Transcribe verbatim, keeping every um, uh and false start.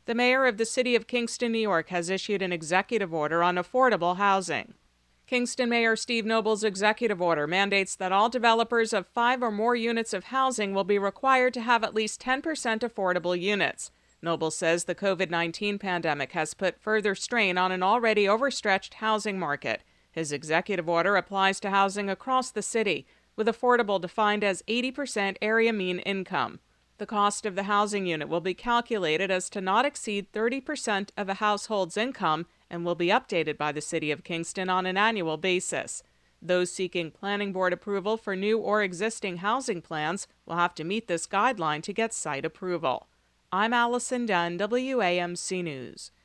The mayor of the city of Kingston, New York, has issued an executive order on affordable housing. Kingston Mayor Steve Noble's executive order mandates that all developers of five or more units of housing will be required to have at least ten percent affordable units. Noble says the COVID nineteen pandemic has put further strain on an already overstretched housing market. His executive order applies to housing across the city, with affordable defined as eighty percent area mean income. The cost of the housing unit will be calculated as to not exceed thirty percent of a household's income and will be updated by the City of Kingston on an annual basis. Those seeking planning board approval for new or existing housing plans will have to meet this guideline to get site approval. I'm Allison Dunn, W A M C News.